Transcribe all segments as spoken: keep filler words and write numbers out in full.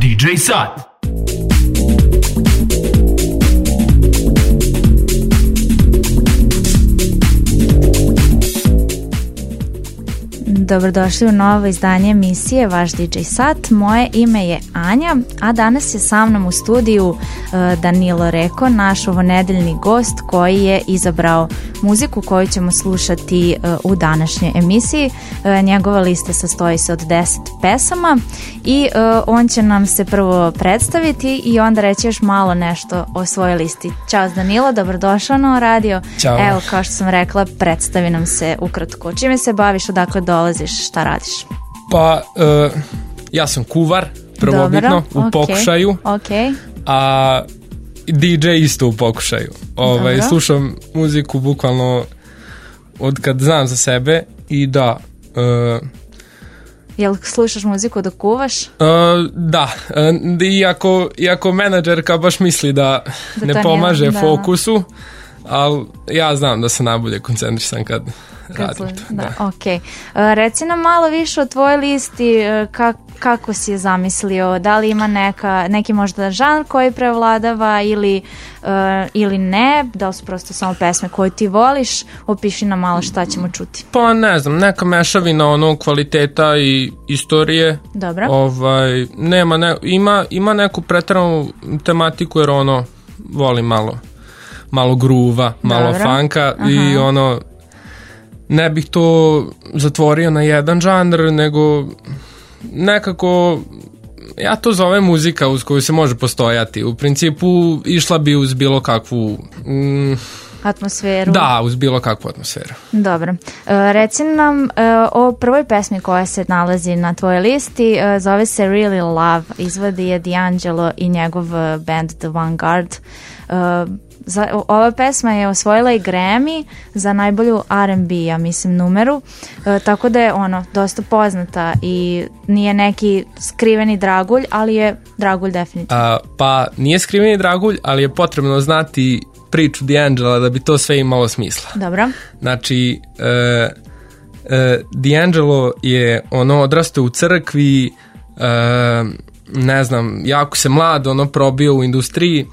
di džej Sat. Dobrodošli u novo izdanje emisije Vaš di džej Sat. Moje ime je Anja, a danas je sa mnom u studiju uh, Danilo Reko, naš ovonedeljni gost koji je izabrao muziku koju ćemo slušati uh, u današnjoj emisiji. Uh, njegova lista sastoji se od deset pesama i uh, on će nam se prvo predstaviti i onda reći još malo nešto o svojoj listi. Ćao Danilo, dobrodošao na radio. Ćao. Evo, kao što sam rekla, predstavi nam se ukratko. Čime se baviš, odakle dolaziš, šta radiš? Pa, uh, ja sam kuvar, prvobitno, Dobro, u okay, pokušaju, okay. a di džej isto u pokušaju. Ovaj, slušam muziku bukvalno od kad znam za sebe i da... Uh, Jel slušaš muziku dok kuvaš? Uh, da, uh, iako, iako menadžerka baš misli da, da ne pomaže nije, fokusu, ali ja znam da se najbolje koncentrišam kad... Radim to, da, da. Okay. Uh, reci nam malo više o tvojoj listi, uh, kak, kako si je zamislio, da li ima neka, neki možda žanr koji prevladava ili, uh, ili ne, da li su prosto samo pesme koje ti voliš, opiši nam malo šta ćemo čuti. Pa ne znam, neka mešavina ono kvaliteta i istorije. Dobro. Ovaj, nema, ne, ima, ima neku preteranu tematiku jer ono, volim malo, malo gruva, malo Dobro. funka. Aha. I ono, ne bih to zatvorio na jedan žanr, nego nekako, ja to zovem muzika uz koju se može postojati. U principu išla bi uz bilo kakvu... Mm, atmosferu. Da, uz bilo kakvu atmosferu. Dobro. Uh, reci nam uh, o prvoj pesmi koja se nalazi na tvojoj listi. Uh, zove se Really Love. Izvodi je D'Angelo i njegov band The Vanguard. Uh, Za, ova pesma je osvojila i Grammy za najbolju R and B, ja mislim, numeru, e, tako da je ono dosta poznata i nije neki skriveni dragulj, ali je dragulj definitivno. A, pa nije skriveni dragulj, ali je potrebno znati priču D'Angela da bi to sve imalo smisla. Dobro. Znači, e, e, D'Angelo je ono odrastao u crkvi, e, ne znam, jako se mlad ono probio u industriji.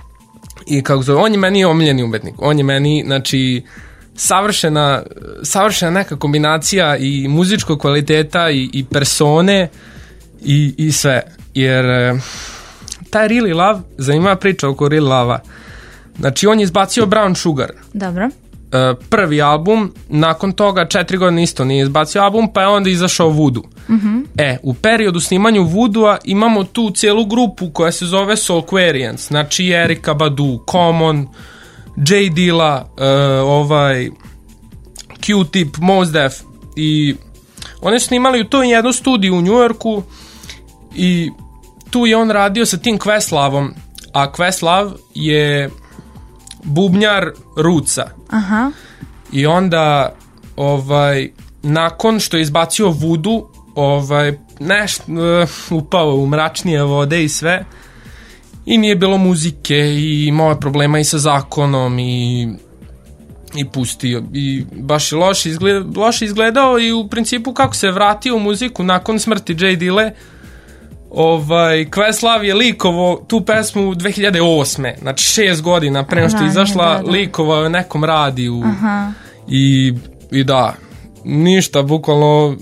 I kako zove, on je meni omiljeni umetnik. On je meni, znači, savršena, savršena neka kombinacija i muzičkog kvaliteta i, i persone i, i sve. Jer taj Really Love, zanimljiva priča oko Really Love-a. Znači, on je izbacio Brown Sugar. Dobro. Prvi album, nakon toga četiri godine isto nije izbacio album, pa je onda izašao Voodoo. Mm-hmm. E, u periodu snimanju Voodoo-a imamo tu cijelu grupu koja se zove Soulquarians, znači Erykah Badu, Common, J Dilla, uh, ovaj Q-Tip, Mos Def, i oni su snimali u tom jednom studiju u New Yorku i tu je on radio sa tim Questlovom, a Questlove je bubnjar Rootsa. Aha. I onda ovaj, nakon što je izbacio Voodoo, ovaj, nešto uh, upao u mračnije vode i sve i nije bilo muzike i imao je problema i sa zakonom i, i pustio i baš je loše, izgled, loše izgledao i u principu kako se vratio u muziku nakon smrti J Dille, ovaj, Questlove je likovo tu pesmu dve hiljade osme, znači šest godina pre nego što je izašla, da, da. Likovao je nekom radiju. Aha. I, i da, ništa, bukvalno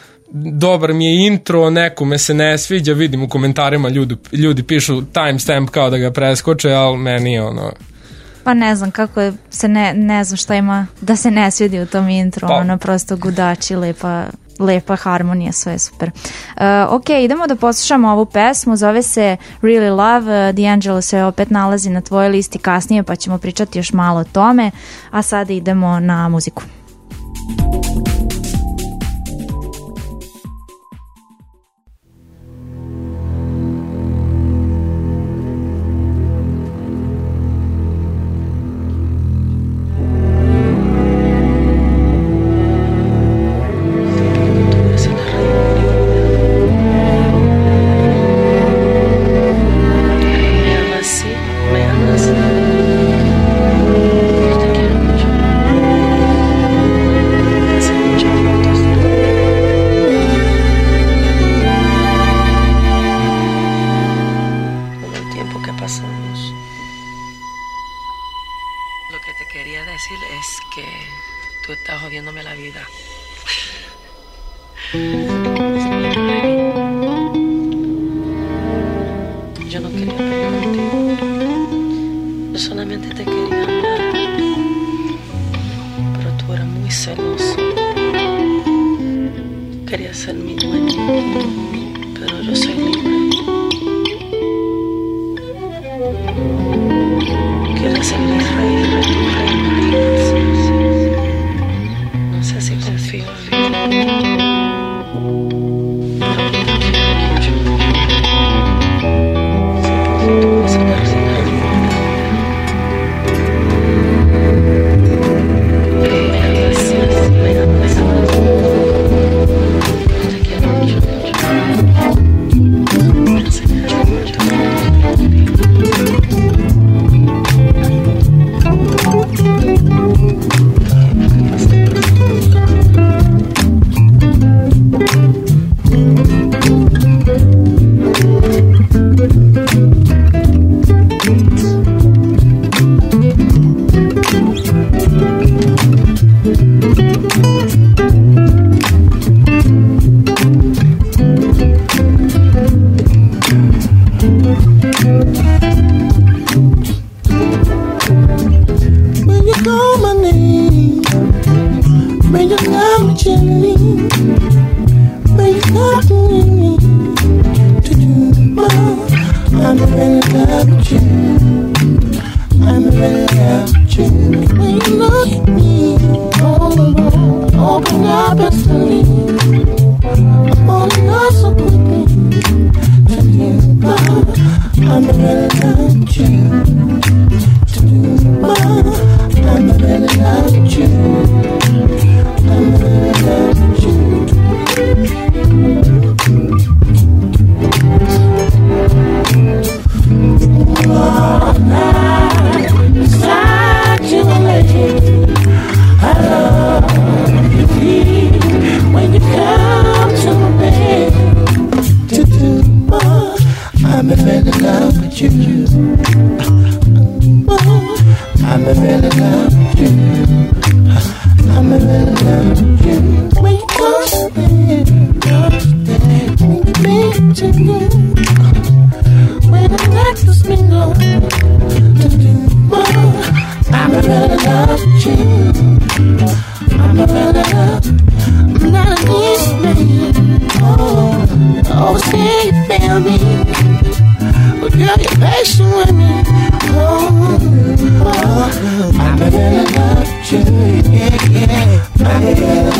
dobar mi je intro, nekome se ne sviđa, vidim u komentarima ljudi, ljudi pišu timestamp kao da ga preskoče, ali meni je ono... Pa ne znam kako je, se ne, ne znam šta ima da se ne svidi u tom intro, pa. Ono prosto gudači, lepa, lepa harmonija, sve je super. Uh, ok, idemo da poslušamo ovu pesmu, zove se Really Love, D'Angelo se opet nalazi na tvojoj listi kasnije, pa ćemo pričati još malo o tome, a sada idemo na muziku. Menos tú estás jodiéndome la vida. Yo no quería pelear contigo. Yo solamente te quería amar. Pero tú eras muy celoso. Querías ser mi dueño. Pero yo soy libre. Quiero ser mi rey, pero tu rey no. No sé si confío en ti.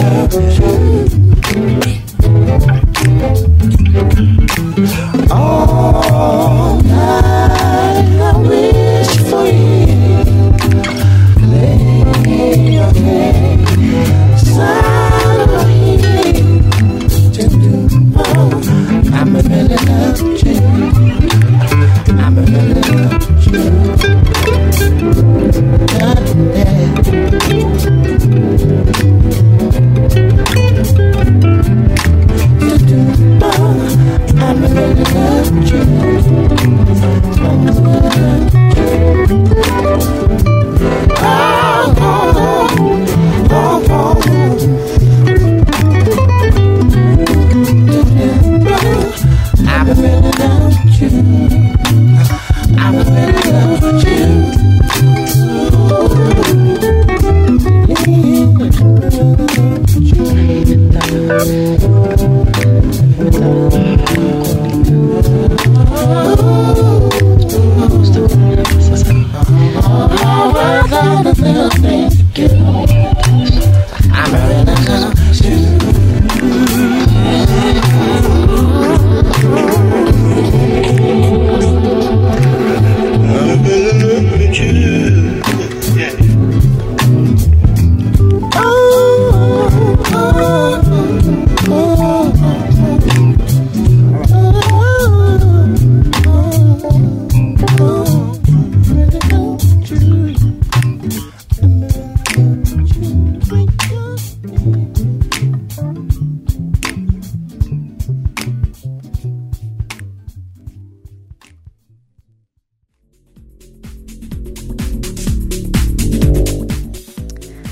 Oh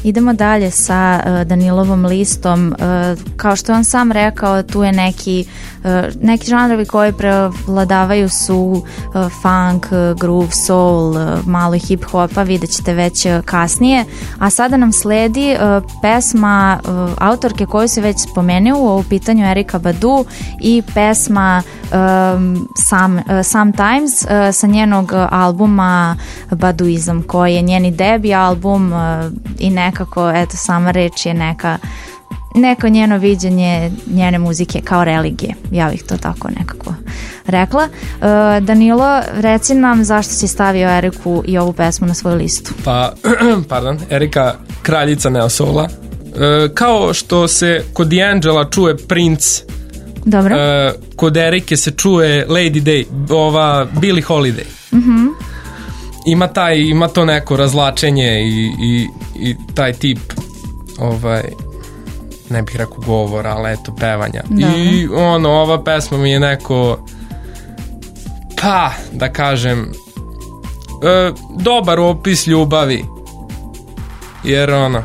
Idemo dalje sa uh, Danilovom listom. Uh, kao što je on sam rekao, tu je neki, uh, neki žanrovi koji prevladavaju su uh, funk, uh, groove, soul, uh, malo hip-hopa, vidjet ćete već uh, kasnije. A sada nam sledi uh, pesma uh, autorke koju se već spomenuo u pitanju Erykah Badu i pesma um, Some, uh, Sometimes uh, sa njenog albuma Baduizam, koji je njeni debi album uh, i nekako, eto, sama reč je neka neko njeno viđenje njene muzike kao religije, ja bih to tako nekako rekla. Uh, Danilo, reci nam zašto si stavio Eriku i ovu pesmu na svoju listu. Pa, pardon, Erika, kraljica neosoula. Uh, kao što se kod D'Angela čuje Prince, dobro. Uh, kod Erike se čuje Lady Day, ova Billie Holiday. Mhm. Ima taj, ima to neko razlačenje i, i, i taj tip ovaj, ne bih rekao govora, ali eto, pevanja. Da. I ono, ova pesma mi je neko, pa, da kažem, e, dobar opis ljubavi. Jer ono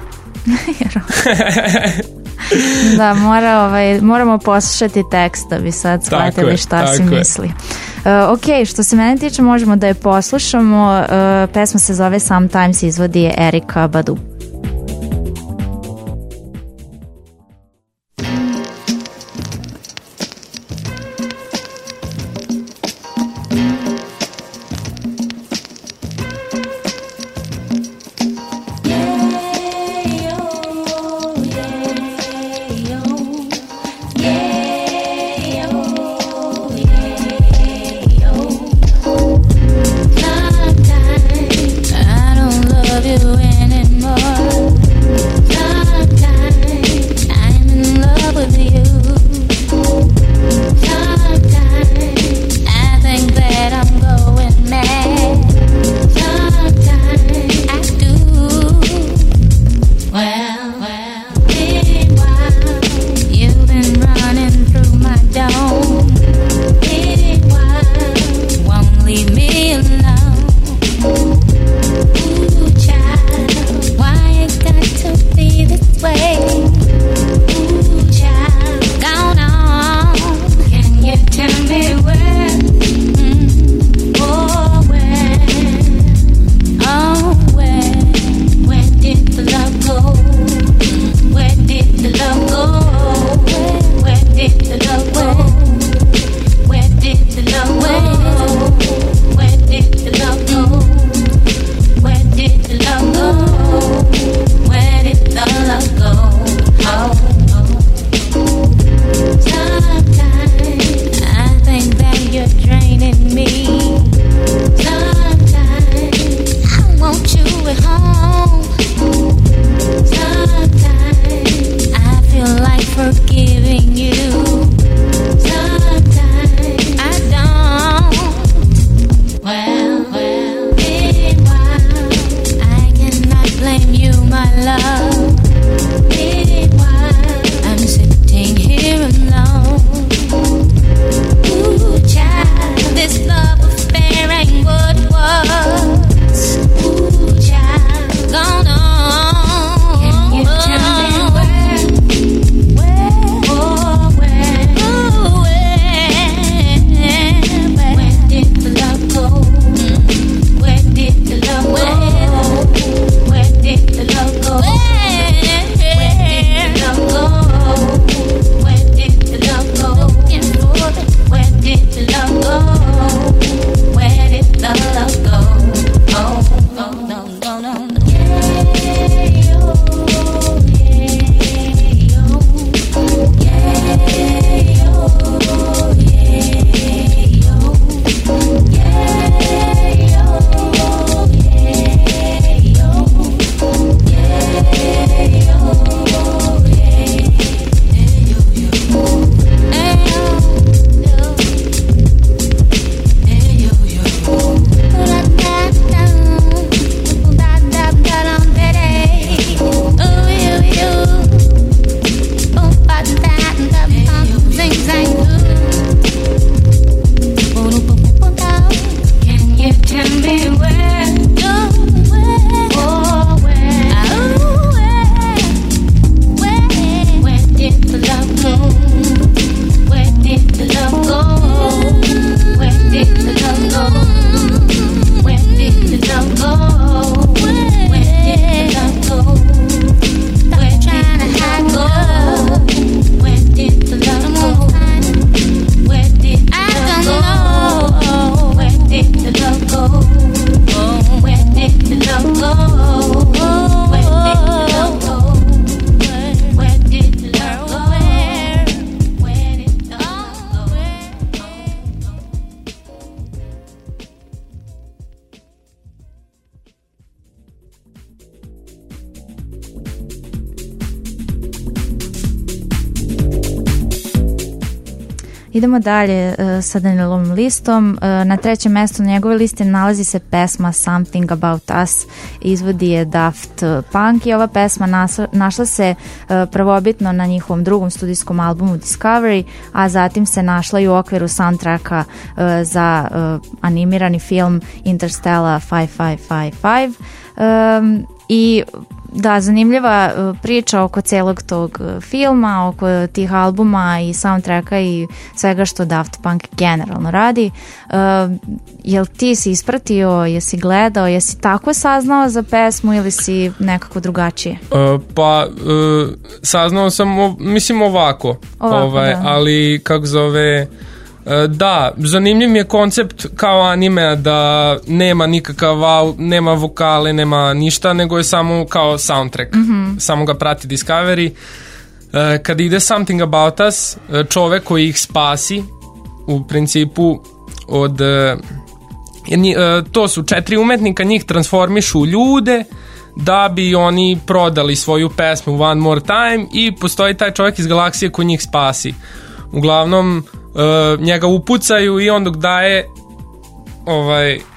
da, mora, ovaj, moramo poslušati tekst da bi sad shvatili šta si misli. Uh, ok, što se mene tiče, možemo da je poslušamo. Uh, pesma se zove Sometimes, izvodi je Erykah Badu. idemo dalje uh, sa Danilovom listom. Uh, na trećem mjestu na njegove listi nalazi se pesma Something About Us, izvodi je Daft Punk i ova pesma nasla, našla se uh, prvobitno na njihovom drugom studijskom albumu Discovery, a zatim se našla i u okviru soundtracka uh, za uh, animirani film Interstellar pet pet pet pet. Um, i da, zanimljiva uh, priča oko celog tog uh, filma, oko tih albuma i soundtracka i svega što Daft Punk generalno radi. Uh, jel ti si ispratio, jesi gledao, jesi tako saznao za pesmu ili si nekako drugačije? Uh, pa uh, saznao sam, o, mislim ovako, ovako ovaj, da. ali kako zove... Da, zanimljiv mi je koncept kao anime da nema nikakav, nema vokale, nema ništa, nego je samo kao soundtrack. Mm-hmm. Samo ga prati Discovery. Kad ide Something About Us, čovek koji ih spasi, u principu od... To su četiri umetnika, njih transformišu u ljude da bi oni prodali svoju pesmu One More Time i postoji taj čovek iz galaksije koji njih spasi. Uglavnom, Uh, njega upucaju i on dok daje ovaj uh,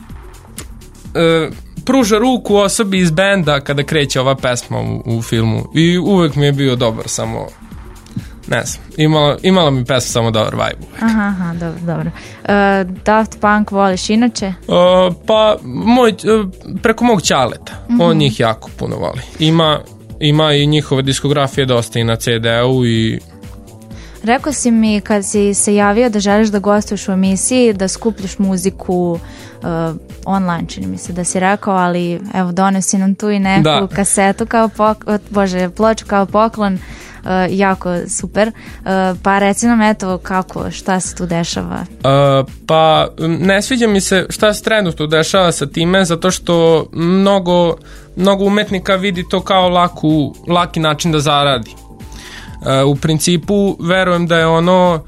pruža ruku osobi iz benda kada kreće ova pesma u, u filmu i uvek mi je bio dobar, samo ne znam, imala, imala mi pesma samo dobar vibe uvek. Aha, aha, dobro, dobro. Uh, Daft Punk voliš inače? Uh, pa moj, uh, preko mog ćaleta, mm-hmm. on njih jako puno voli. Ima, ima i njihove diskografije dosta i na ce de-u i rekao si mi kad si se javio da želiš da gostuješ u emisiji, da skupljaš muziku uh, online, čini mi se da si rekao, ali evo donesi nam tu i neku da. kasetu kao poklon, bože, ploču kao poklon, uh, jako super. Uh, pa reci nam eto kako, šta se tu dešava? Uh, pa ne sviđa mi se šta se trenutno dešava sa time, zato što mnogo, mnogo umetnika vidi to kao laku, laki način da zaradi. Uh, u principu verujem da je ono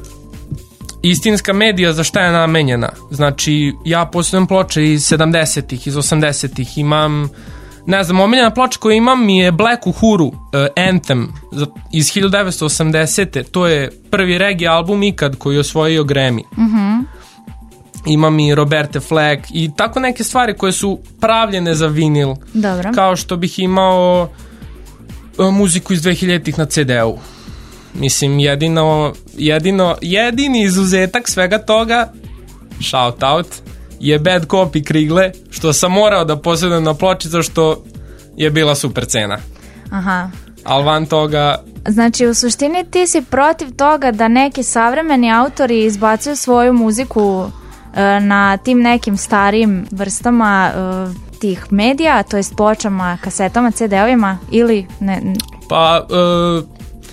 istinska medija za šta je namenjena. Znači ja posljedam ploče iz sedamdesetih, iz osamdesetih, imam, ne znam, omiljena ploča koju imam mi je Black Uhuru, uh, Anthem iz hiljadu devetsto osamdesete. To je prvi reggae album ikad koji je osvojio Grammy. Mhm. Imam i Roberta Flack i tako neke stvari koje su pravljene za vinil. Dobro. Kao što bih imao muziku iz dvehiljaditih na ce de-u. Mislim, jedino, jedino, jedini izuzetak svega toga, shout out, je Bad Copy Krigle, što sam morao da posjedujem na ploči, zašto je bila super cena. Aha. Ali van toga... Znači, u suštini ti si protiv toga da neki savremeni autori izbacuju svoju muziku uh, na tim nekim starijim vrstama uh, tih medija, to jest pločama, kasetama, ce de-ovima ili ne? Pa uh,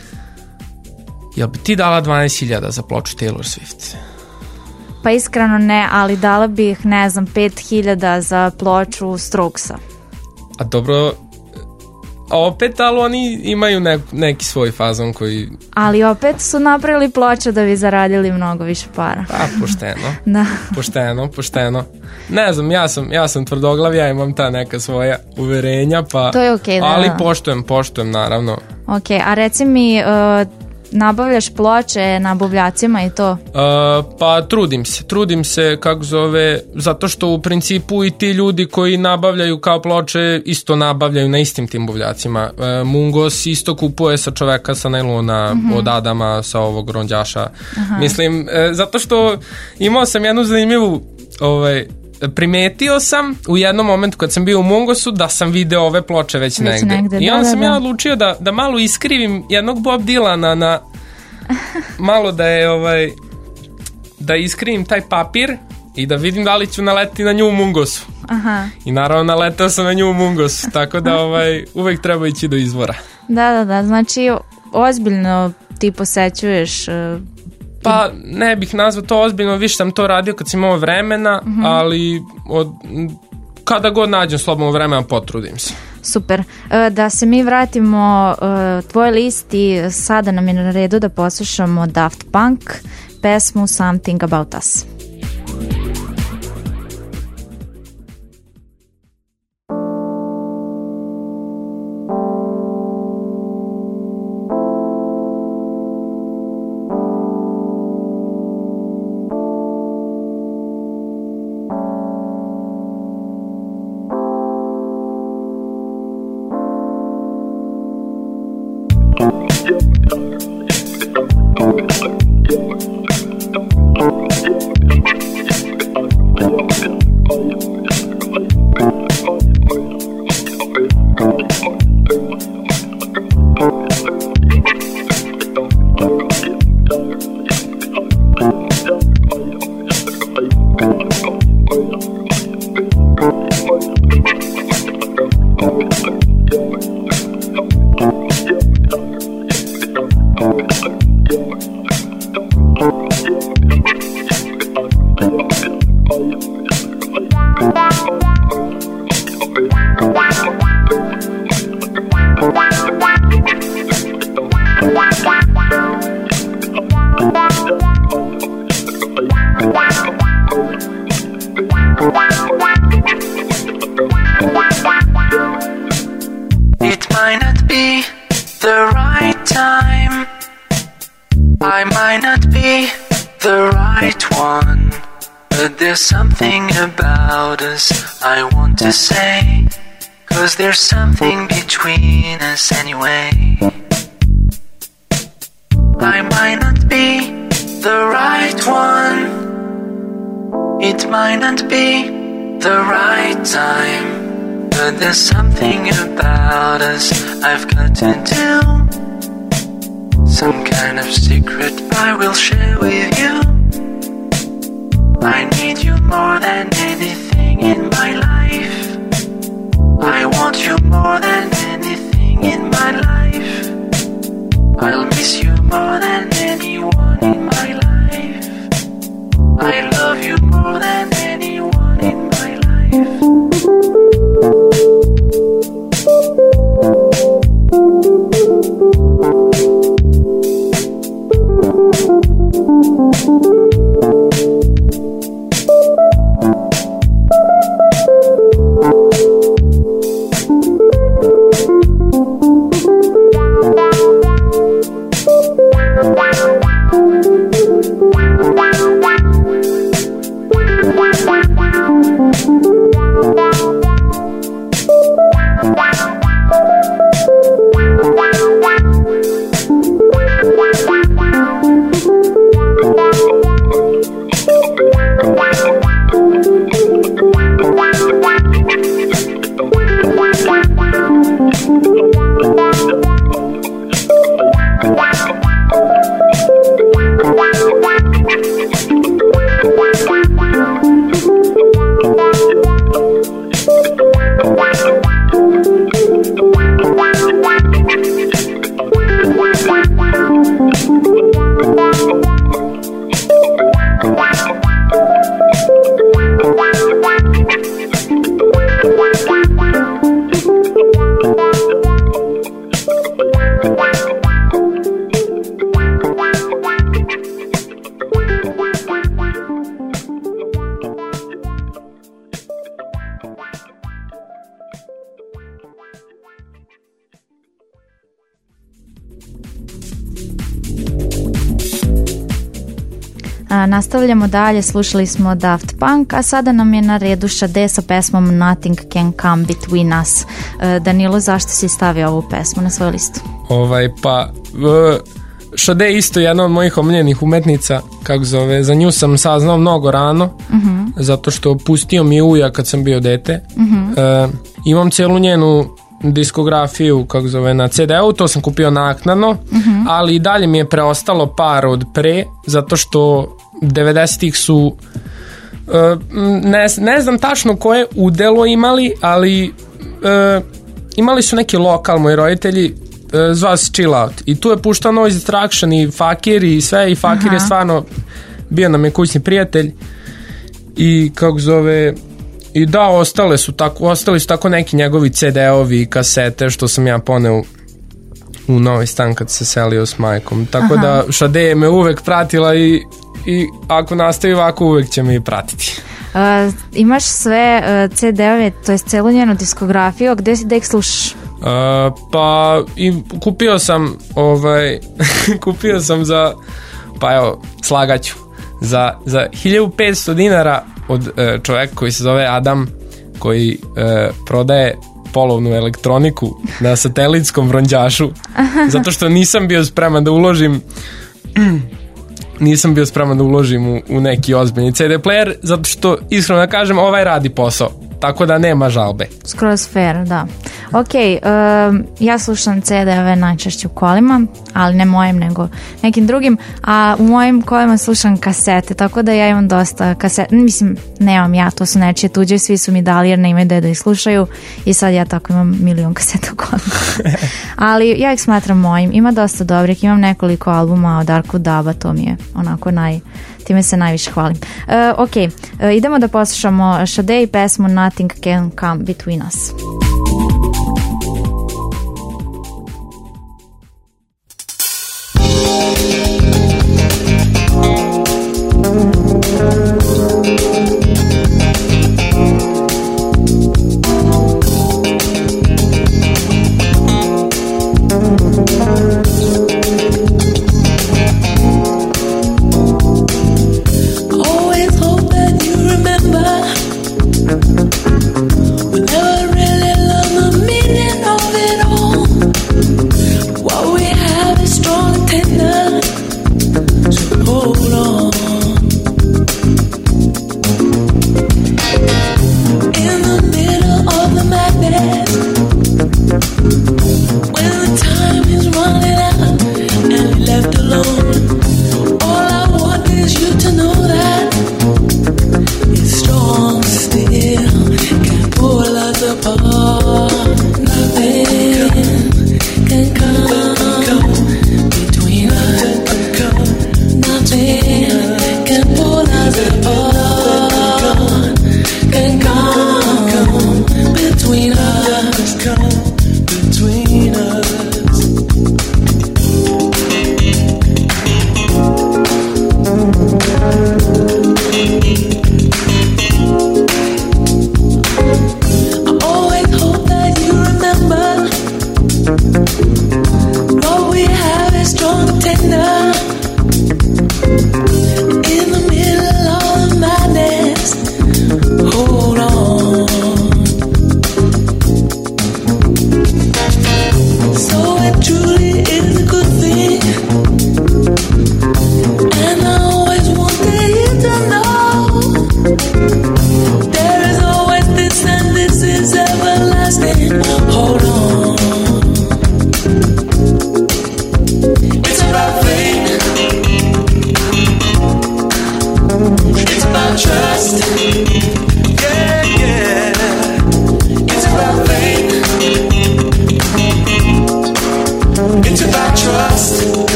jel bi ti dala dvanaest hiljada za ploču Taylor Swift? Pa iskreno ne, ali dala bih, ne znam, pet hiljada za ploču Strokesa. A dobro, a opet, ali oni imaju ne, neki svoj fazon koji... Ali opet su napravili ploče da bi zaradili mnogo više para. Pa, pošteno. Da. Pošteno, pošteno. Ne znam, ja sam, ja sam tvrdoglav, ja imam ta neka svoja uverenja, pa... To je okej, okay, da. Ali poštujem, poštujem, naravno. Okej, okay, a reci mi... Uh, nabavljaš ploče na buvljacima i to? Uh, pa trudim se, trudim se kako zove, zato što u principu i ti ljudi koji nabavljaju kao ploče isto nabavljaju na istim tim buvljacima. Uh, Mungos isto kupuje sa čoveka sa nailona, mm-hmm. od Adama, sa ovog ronđaša. Aha. Mislim, uh, zato što imao sam jednu zanimljivu ovaj, primetio sam u jednom momentu kad sam bio u Mungosu da sam video ove ploče već, već negde. negde. I onda da, sam da, ja odlučio da, da malo iskrivim jednog Bob Dylana na malo da je ovaj da iskrivim taj papir i da vidim da li ću naletiti na nju u Mungosu. Aha. I naravno naletao sam na nju u Mungosu, tako da ovaj, uvek treba ići do izvora. Da, da, da, znači ozbiljno ti posećuješ... Uh... Pa ne bih nazvao to ozbiljno, više sam to radio kad sam imao vremena, mm-hmm. ali od, kada god nađem slobodno vremena potrudim se. Super. Da se mi vratimo tvoj list i sada nam je na redu da poslušamo Daft Punk, pesmu Something About Us. the right one, but there's something about us I want to say, 'cause there's something between us anyway. I might not be the right one, it might not be the right time, but there's something about us I've got to do, some kind of secret I will share with you. I need you more than anything in my life, I want you more than anything in my life, I'll miss you more than anyone in my life, I love you more than anyone in my life. Nastavljamo dalje, slušali smo Daft Punk, a sada nam je na redu Sade sa pesmom Nothing Can Come Between Us. Danilo, zašto si stavio ovu pesmu na svoju listu? Ovaj, pa uh, Sade je isto jedna od mojih omiljenih umetnica, kako zove, za nju sam saznao mnogo rano, uh-huh. zato što pustio mi uja kad sam bio dete. Uh-huh. Uh, imam celu njenu diskografiju, kako zove, na ce de u, to sam kupio naknadno, uh-huh. ali i dalje mi je preostalo par od pre, zato što devedesetih su uh, ne, ne znam tačno koje udelo imali, ali uh, imali su neki lokal, moji roditelji, uh, zvao se Chill Out, i tu je puštao Noise Destruction i Fakir i sve, i Fakir uh-huh. je stvarno bio nam je kućni prijatelj, i kako zove, i da, ostale su tako, ostali su tako neki njegovi ce de ovi i kasete što sam ja poneo u novi stan kad se selio s majkom, tako Aha. da Sade je me uvek pratila i, i ako nastavi ovako uvek će me i pratiti. Uh, imaš sve uh, ce de ove, to je celu njenu diskografiju, gde si da ih slušaš? Uh, pa i kupio sam ovaj kupio sam za, pa evo, slagaću, za, za hiljadu petsto dinara od e, čoveka koji se zove Adam, koji e, prodaje polovnu elektroniku na satelitskom bronđašu, zato što nisam bio spreman da uložim nisam bio spreman da uložim u, u neki ozbiljni ce de player, zato što, iskreno da kažem, ovaj radi posao, tako da nema žalbe. Skroz fair, da. Ok, um, ja slušam ce de ove najčešće u kolima, ali ne mojim nego nekim drugim, a u mojim kolima slušam kasete, tako da ja imam dosta kasete, mislim, nemam ja, to su nečije tuđe, svi su mi dali jer ne imaju da da ih slušaju, i sad ja tako imam milion kaseta u kolima. Ali ja ih smatram mojim, ima dosta dobrih, imam nekoliko albuma od Darku Daba, to mi je onako naj... time se najviše hvalim. Uh, ok, uh, idemo da poslušamo Sade i pesmu Nothing Can Come Between Us.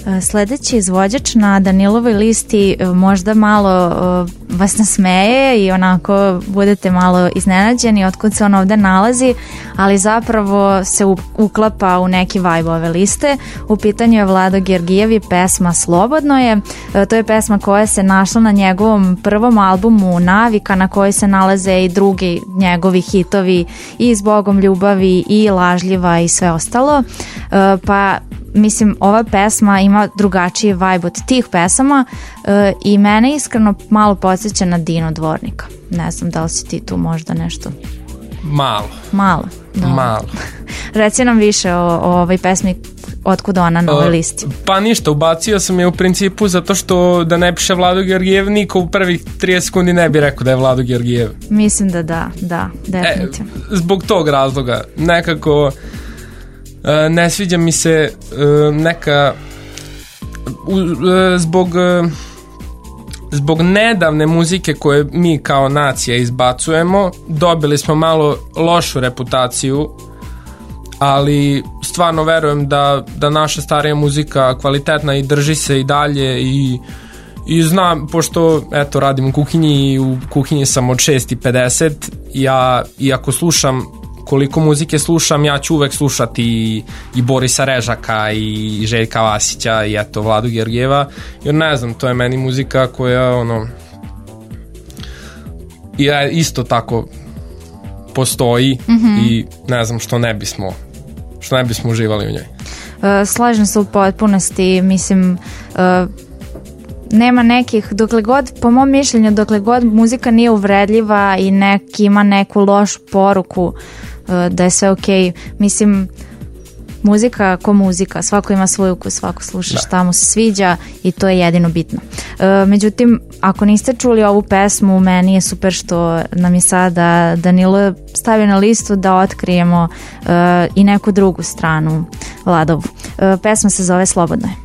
Sledeći izvođač na Danilovoj listi možda malo vas nasmeje i onako budete malo iznenađeni otkud se on ovde nalazi, ali zapravo se uklapa u neki vibe ove liste. U pitanju je Vlado Georgijev i pesma Slobodno je. To je pesma koja se našla na njegovom prvom albumu Navika, na kojoj se nalaze i drugi njegovi hitovi i Zbogom ljubavi i Lažljiva i sve ostalo. Pa mislim, ova pesma ima drugačiji vibe od tih pesama uh, i mene iskreno malo podsjeća na Dino Dvornika. Ne znam da li si ti tu možda nešto... Malo. Malo. Da. Malo. Reci nam više o, o ovoj pesmi, otkud ona na ovoj listi. Uh, pa ništa, ubacio sam je u principu zato što da ne piše Vlado Georgijev, niko u prvih trideset sekundi ne bi rekao da je Vlado Georgijev. Mislim da da, da, definitivno. E, zbog tog razloga, nekako... Uh, ne sviđa mi se uh, neka uh, zbog uh, zbog nedavne muzike koje mi kao nacija izbacujemo, dobili smo malo lošu reputaciju, ali stvarno verujem da, da naša starija muzika kvalitetna i drži se i dalje i, i znam, pošto eto radim u kuhinji i u kuhinji sam od šest i pedeset, ja iako slušam koliko muzike slušam, ja ću uvek slušati i, i Borisa Režaka i Željka Vasića i eto Vladu Georgijeva, jer ne znam, to je meni muzika koja ono ja isto tako postoji mm-hmm. i ne znam što ne bismo što ne bismo uživali u njoj. Uh, slažem se u potpunosti, mislim uh, nema nekih, dokle god, po mom mišljenju, dokle god muzika nije uvredljiva i nek, ima neku lošu poruku uh, da je sve okej. Mislim, muzika ko muzika, svako ima svoj ukus, svako sluša šta mu se sviđa i to je jedino bitno. Uh, međutim, ako niste čuli ovu pesmu, meni je super što nam je sada Danilo stavio na listu da otkrijemo uh, i neku drugu stranu Vladovu. Uh, pesma se zove Slobodno je.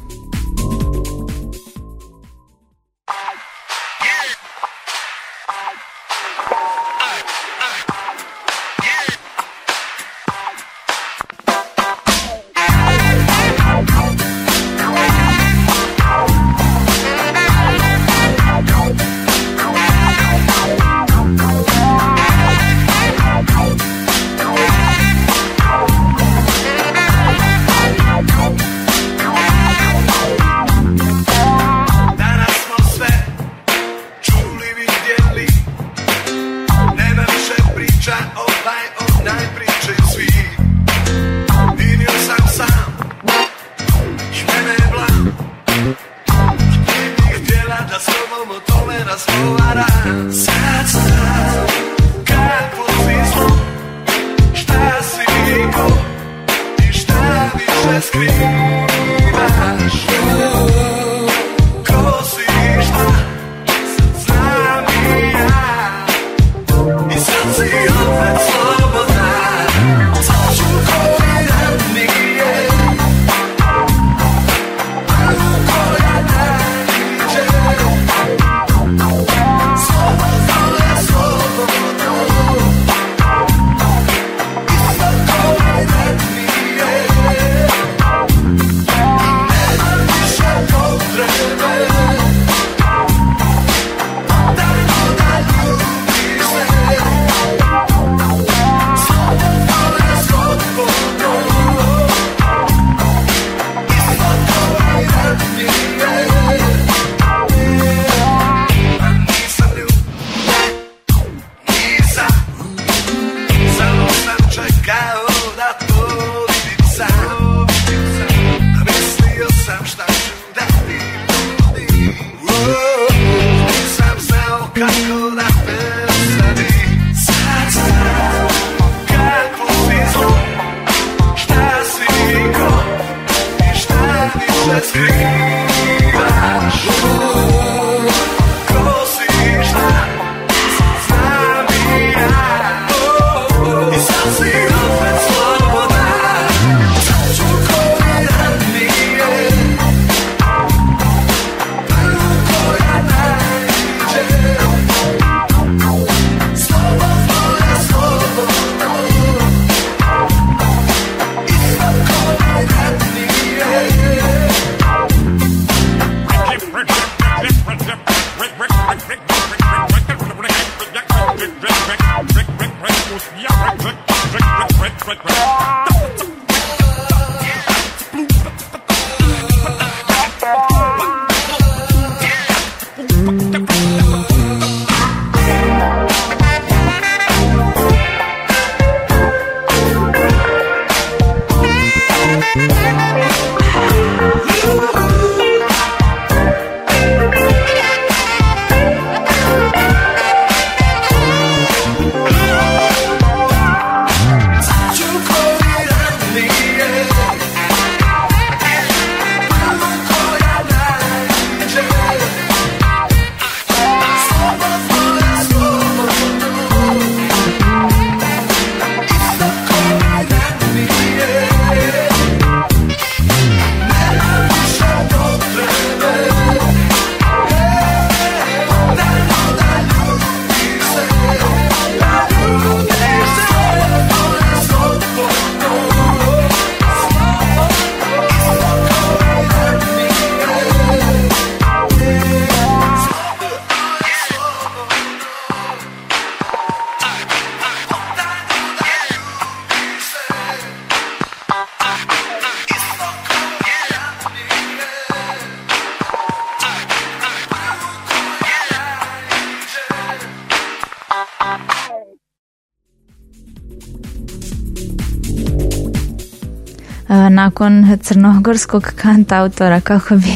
Nakon crnogorskog kantautora, kako bi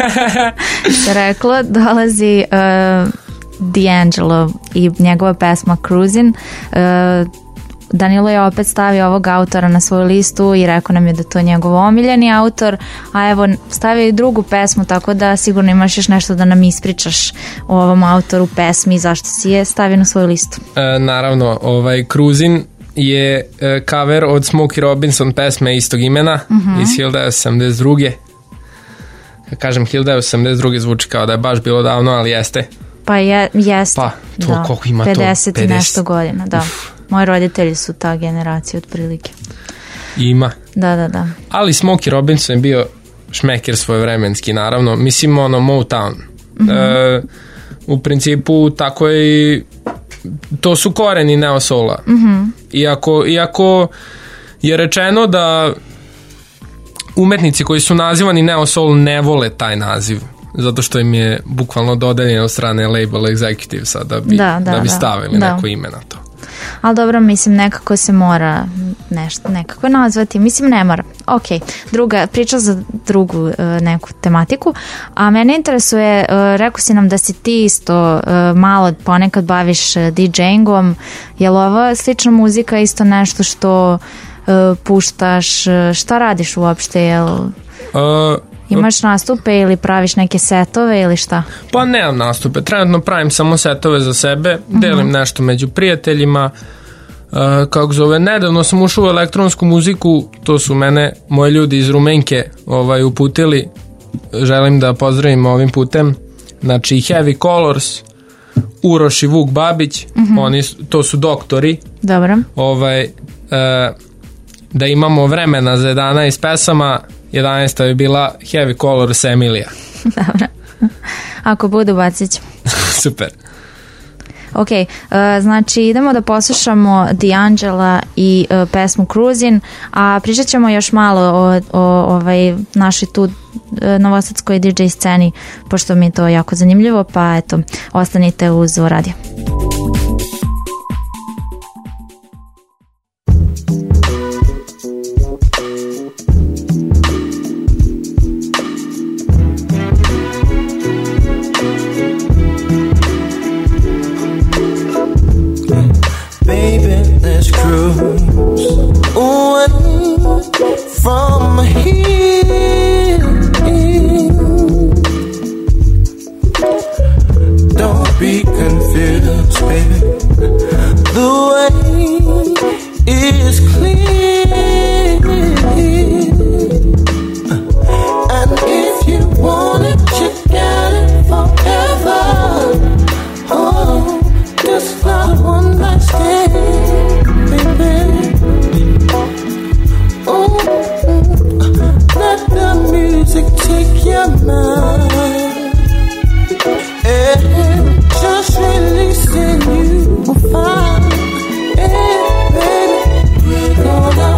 se reklo, dolazi uh, D'Angelo i njegova pesma Cruisin. Uh, Danilo je opet stavio ovog autora na svoju listu i rekao nam je da to je njegov omiljeni autor, a evo stavio i drugu pesmu, tako da sigurno imaš još nešto da nam ispričaš o ovom autoru pesmi i zašto si je stavio na svoju listu. E, naravno, ovaj Cruisin je e, cover od Smokey Robinson pesme istog imena uh-huh. iz hiljadu devetsto osamdeset druge. Kad kažem hiljadu devetsto osamdeset druge zvuči kao da je baš bilo davno, ali jeste. Pa je, jeste. Pa, to da. Koliko ima pedeset to? pedeset i nešto godina, da. Uf. Moji roditelji su ta generacija otprilike. Ima. Da, da, da. Ali Smokey Robinson je bio šmeker svojevremenski, naravno. Mislim, ono, Motown. Uh-huh. E, u principu, tako je i to su koreni neo soula. Uh-huh. Iako, iako je rečeno da umetnici koji su nazivani neo soul ne vole taj naziv, zato što im je bukvalno dodeljeno od strane label executivesa da bi, da, da, da bi stavili da. neko ime na to. Ali dobro, mislim, nekako se mora nešto, nekako nazvati, mislim ne mora. Ok, druga, priča za drugu uh, neku tematiku, a mene interesuje, uh, rekao si nam da si ti isto uh, malo ponekad baviš uh, DJingom, je li ova slična muzika isto nešto što uh, puštaš, uh, šta radiš uopšte, je li... Uh, Imaš nastupe ili praviš neke setove ili šta? Pa nemam nastupe, trenutno pravim samo setove za sebe, delim uh-huh. nešto među prijateljima, uh, kako zove, nedavno sam ušao u elektronsku muziku, to su mene moji ljudi iz Rumenke ovaj, uputili, želim da pozdravim ovim putem, znači Heavy Colors, Uroš i Vuk Babić, uh-huh. oni, to su doktori. Dobro. Ovaj, uh, da imamo vremena za jedanaest pesama, jedanaesta je bila Heavy Colors Emilija. Dobro. Ako budu, bacit ćemo. Super. Ok, uh, znači idemo da poslušamo D'Angela i uh, pesmu Cruisin, a pričat ćemo još malo o, o ovaj, našoj tu uh, novosadskoj D J sceni, pošto mi je to jako zanimljivo, pa eto, ostanite uz radio. From here, don't be confused, baby. The way is clear, and if you want it, you got it forever. Oh, just not one night stand, baby. Oh, let the music take your mind, and just releasing you will find, hey, baby, we're gonna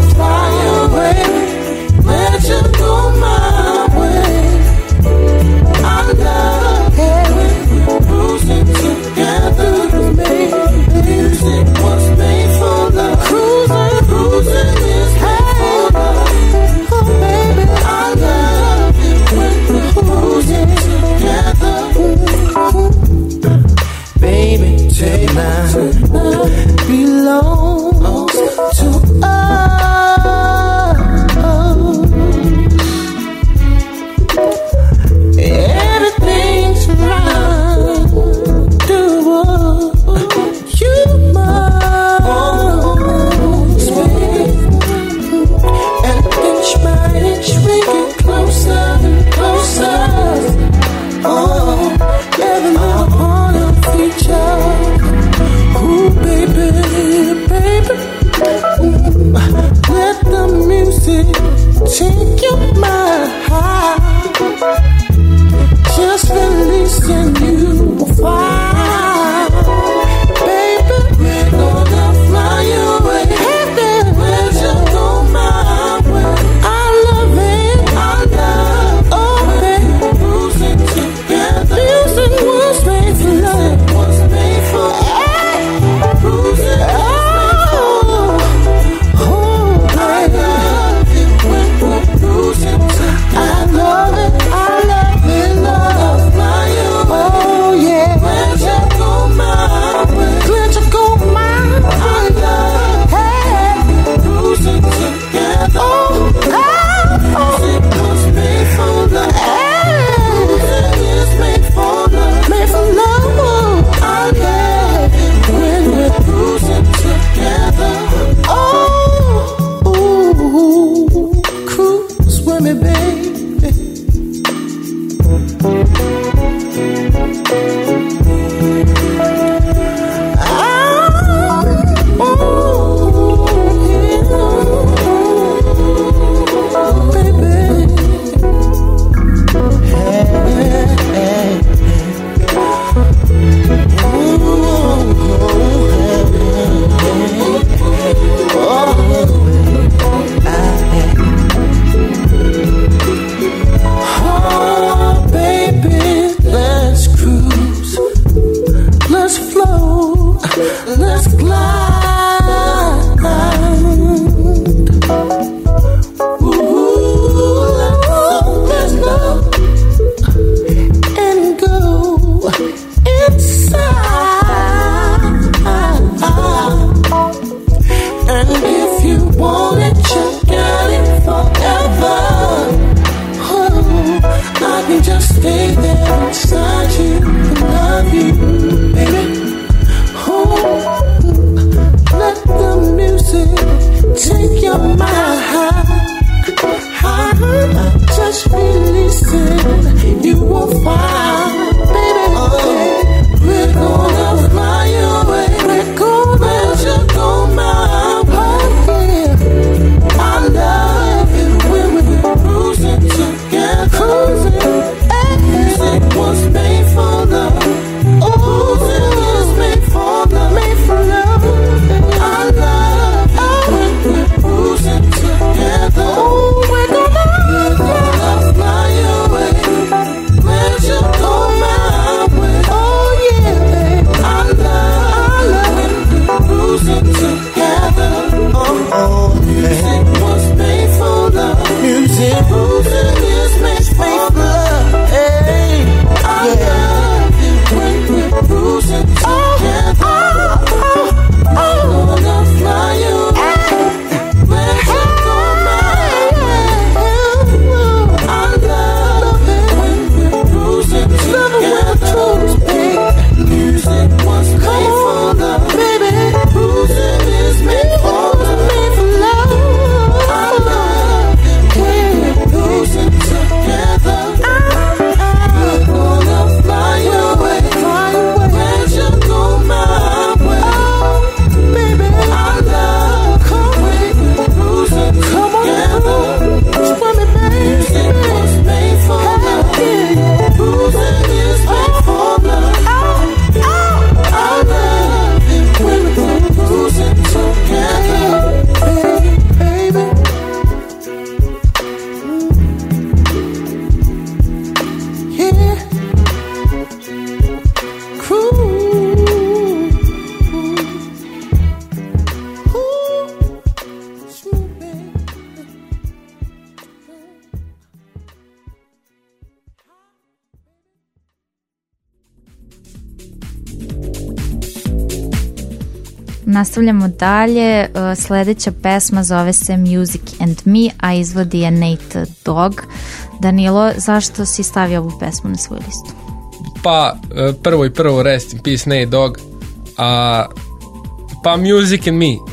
nastavljamo dalje. Uh, sledeća pesma zove se Music and Me, a izvodi je Nate Dogg. Danilo, zašto si stavio ovu pesmu na svoju listu? Pa, uh, prvo i prvo rest in peace Nate Dogg, a pa Music and Me.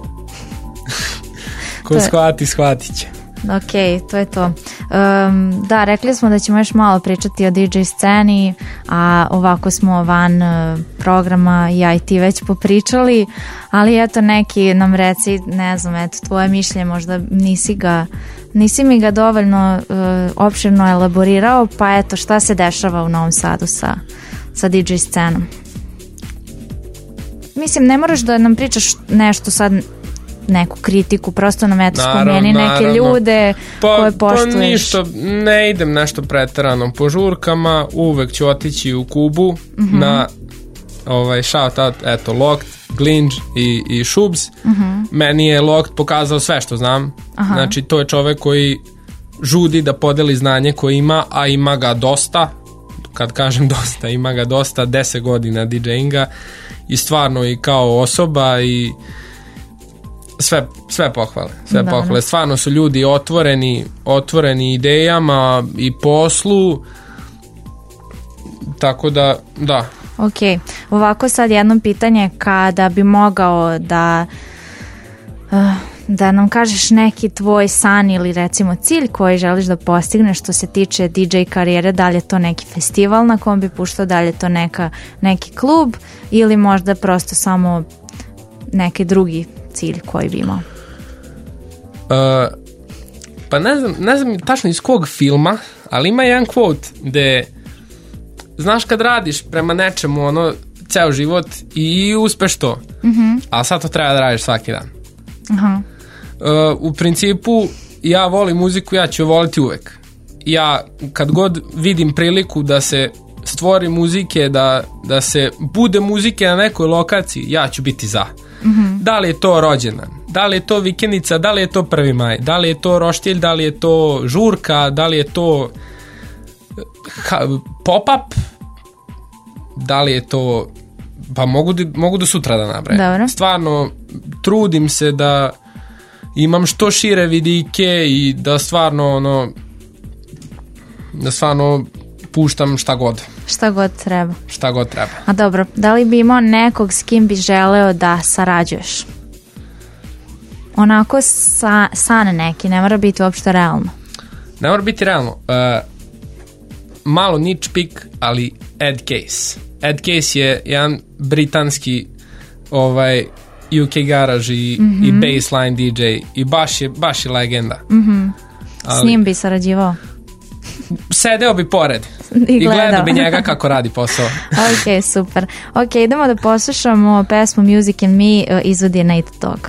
Ko shvati, shvatit će. Ok, to je to. Um, da, rekli smo da ćemo još malo pričati o D J sceni, a ovako smo van uh, programa ja i ti već popričali, ali eto neki nam reci, ne znam, eto tvoje mišljenje, možda nisi ga nisi mi ga dovoljno uh, opširno elaborirao, pa eto šta se dešava u Novom Sadu sa, sa D J scenom. Mislim, ne moraš da nam pričaš nešto sad, neku kritiku, prosto nam eto spomeni neke naravno. ljude pa, koje poštuješ. Pa ništa, ne idem nešto preterano po žurkama, uvek ću otići u Kubu uh-huh. na ovaj shout out, eto Locked, Glinge i, i Shubs. Uh-huh. Meni je Locked pokazao sve što znam. Aha. Znači to je čovek koji žudi da podeli znanje koje ima, a ima ga dosta. Kad kažem dosta, ima ga dosta, deset godina DJinga i stvarno i kao osoba i sve, sve pohvale, sve da, pohvale. Ne. Stvarno su ljudi otvoreni, otvoreni idejama i poslu, tako da, da. Ok, ovako sad jedno pitanje, kada bi mogao da uh, da nam kažeš neki tvoj san ili recimo cilj koji želiš da postigneš što se tiče D J karijere, da li je to neki festival na kom bi puštao, da li je to neka, neki klub ili možda prosto samo neki drugi cilj koji bi imao? Uh, pa ne znam, ne znam tačno iz kog filma, ali ima jedan quote gde znaš kad radiš prema nečemu ono ceo život i uspeš to, mm-hmm. a sad to treba da radiš svaki dan. Aha. Uh, u principu ja volim muziku, ja ću voliti uvek. Ja kad god vidim priliku da se stvori muzike, da, da se bude muzike na nekoj lokaciji, ja ću biti za. Mm-hmm. Da li je to rođendan, da li je to vikendica, da li je to prvi maj, da li je to roštilj, da li je to žurka, da li je to ha, pop-up, da li je to, pa mogu, da, mogu do sutra da nabrajam. Stvarno trudim se da imam što šire vidike i da stvarno ono, da stvarno puštam šta god. Šta god treba. Šta god treba. A dobro, da li bi imao nekog s kim bi želeo da sarađuješ? Onako sa, san neki, ne mora biti uopšte realno. Ne mora biti realno. Uh, malo niche pick, ali Ed Case. Ed Case je jedan britanski ovaj U K garage i, mm-hmm. i bassline D J i baš je, baš je legenda. Mm-hmm. Ali, s njim bi sarađivao? Sedeo bi pored i, i gledao bi njega kako radi posao. Ok, super. Ok, idemo da poslušamo pesmu Music and Me, uh, izvodi Nate Dogg.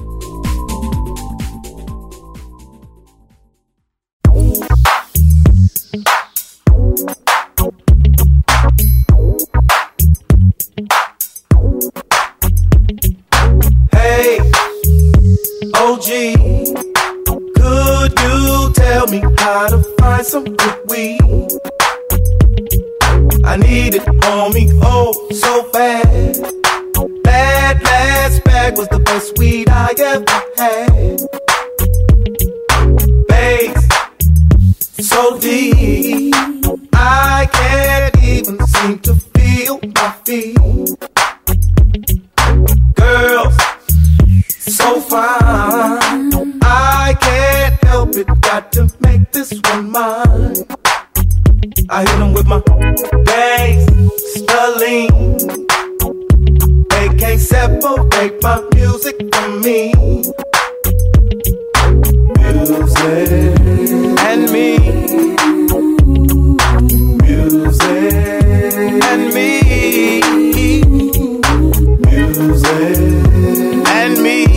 Hey, O G, could you tell me how to find some good weed? I need it on me, oh, so bad. That last bag was the best weed I ever had. Bass, so deep, I can't even seem to feel my feet. Girls, so fine, I can't help it, got to make this one mine. I hit them with my bass, Sterling. They can't separate my music from me. Music and me. Music and me. Music and me.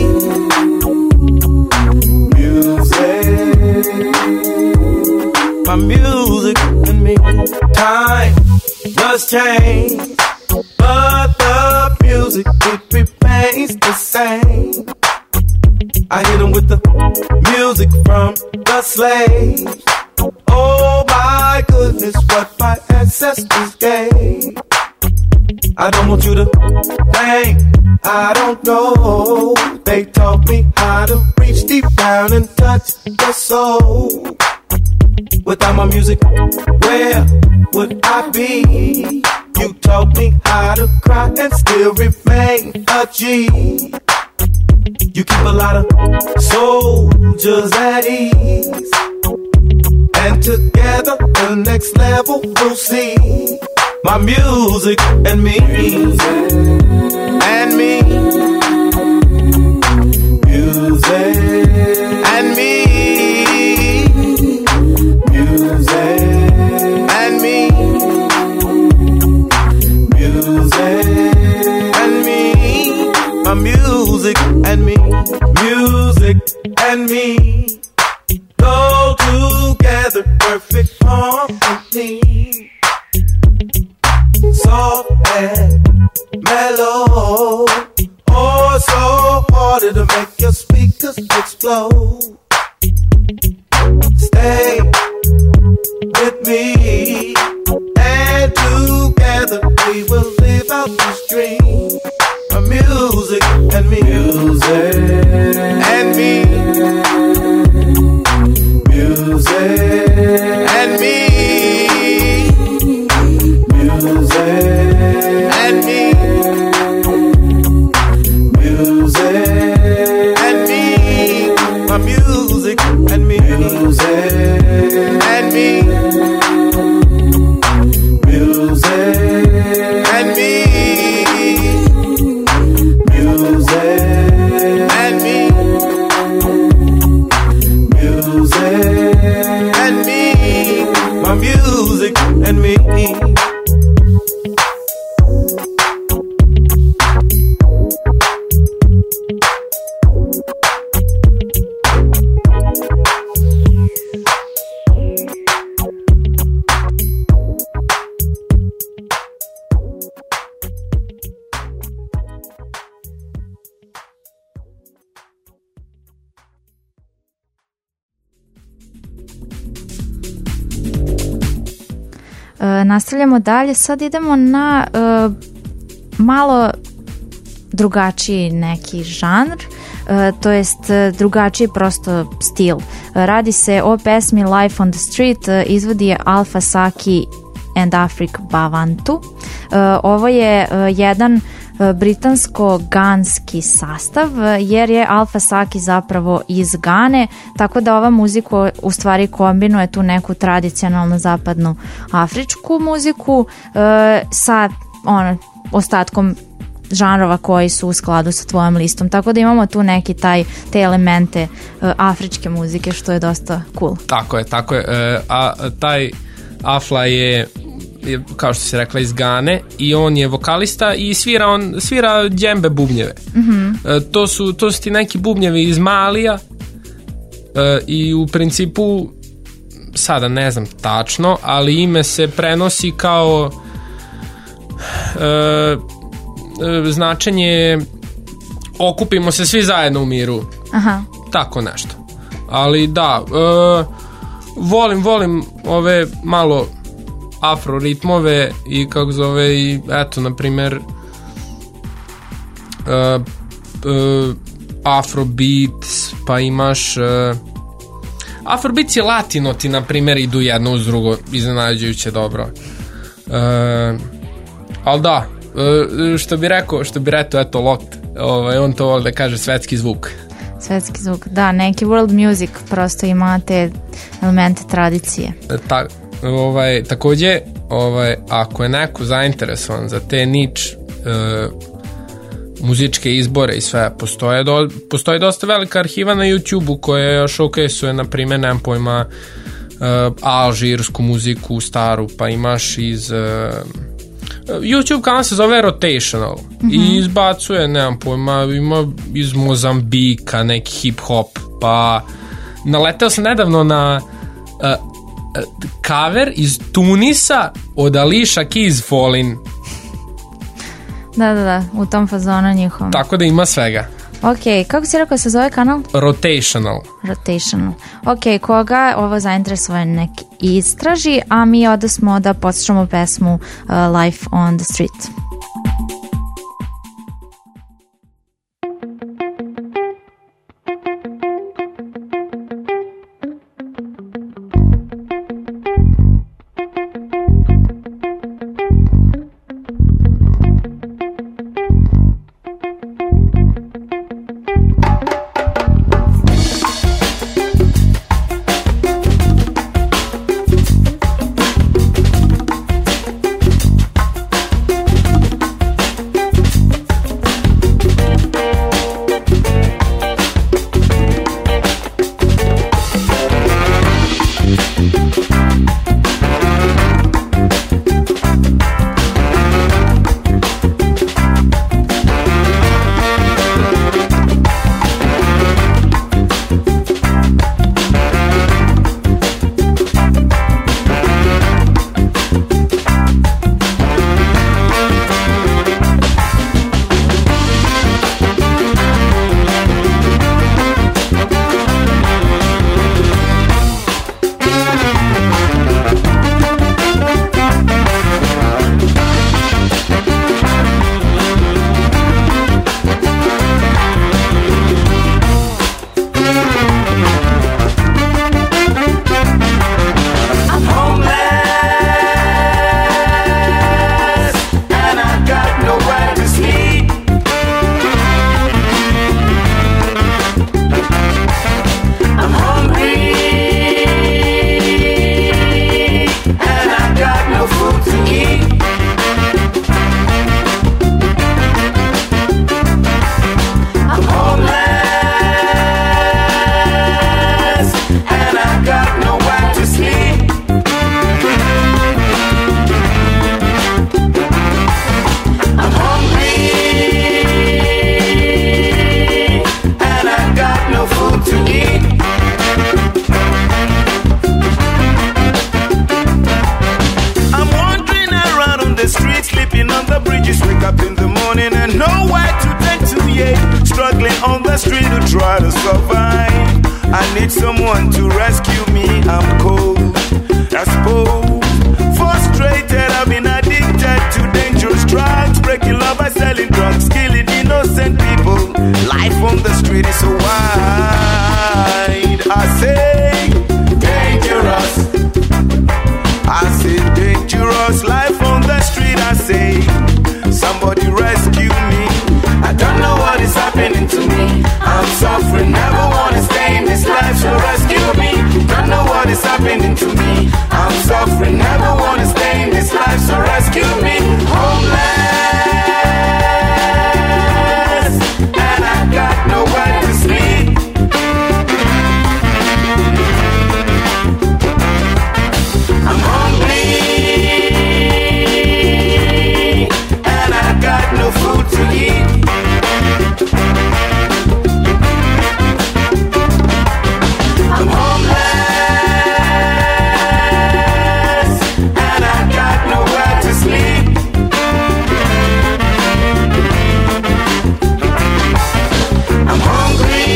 Music. My music and me. Time does change, but the music, it remains the same. I hit them with the music from the slaves. Oh my goodness, what my ancestors gave. I don't want you to think I don't know. They taught me how to reach deep down and touch the soul. Without my music, where would I be? You taught me how to cry and still remain a G. You keep a lot of soldiers at ease, and together the next level we'll see. My music and me, music and me, music and me, music and me, music and me, my music and me, music and me go together, perfect harmony. Soft and mellow, oh so hard it'll make your speakers explode. Stay with me, and together we will live out this dream. My music and me, music and me, music and me, and me, music and me, my music and me, music and me, music and me, music and me, music and me, my music and me. E, nastavljamo dalje, sad idemo na e, malo drugačiji neki žanr, e, to jest drugačiji prosto stil. E, radi se o pesmi Life on the Street, e, izvodi je Alpha Saki and Afrik Bavantu. E, ovo je e, jedan britansko-ganski sastav, jer je Alpha Saki zapravo iz Gane, tako da ova muzika u stvari kombinuje tu neku tradicionalnu zapadnu afričku muziku e, sa ono, ostatkom žanrova koji su u skladu sa tvojom listom, tako da imamo tu neki taj, te elemente e, afričke muzike, što je dosta cool. Tako je, tako je. E, a taj Afla je, je, kao što si rekla, iz Gane i on je vokalista i svira, on, svira džembe bubnjeve. Mm-hmm. E, to, su, to su ti neki bubnjevi iz Malija e, i u principu sada ne znam tačno, ali ime se prenosi kao e, e, značenje okupimo se svi zajedno u miru. Aha. Tako nešto. Ali da, e, volim, volim ove malo afro ritmove i kako zove i eto, na primjer uh, uh, afrobeat, pa imaš uh, afrobeat i latino ti na primjer idu jedno uz drugo iznenađujuće dobro. Uh, ali da, uh, što bi rekao, što bi rekao, eto Lot, ovaj, on to voli da kaže svetski zvuk. Svetski zvuk, da, neki world music prosto ima te elemente tradicije. Ta, ovaj, takođe, ovaj, ako je neko zainteresovan za te nič e, muzičke izbore i sve, postoje, do, postoje dosta velika arhiva na YouTube-u koja showcase-uje, na primjer, nemam pojma, e, alžirsku muziku staru, pa imaš iz e, YouTube kanal se zove Rotational, mm-hmm. i izbacuje, nemam pojma, ima iz Mozambika neki hip-hop, pa naleteo sam nedavno na uh, cover iz Tunisa od Alicia Keys Fallin. Da, da, da, u tom fazonu njihovom. Tako da ima svega. Ok, kako si rekao se zove kanal? Rotational. Rotational. Ok, koga ovo zainteresuje nek istraži, a mi odasmo da poslušamo pesmu uh, Life on the Street. street to try to survive. I need someone to rescue me, I'm cold, exposed, frustrated, I've been addicted to dangerous drugs, breaking love by selling drugs, killing innocent people. Life on the street is so wide. I say, dangerous. I say, dangerous. Life on the street, I say, somebody rescue me. I don't know what is happening to me. I'm suffering, never want to stay in this life, so rescue me. Don't know what is happening to me. I'm suffering, never want to stay in this life, so rescue me. Homeless, and I got nowhere to sleep. I'm hungry, and I got no food to eat. I'm homeless, and I got nowhere to sleep. I'm hungry,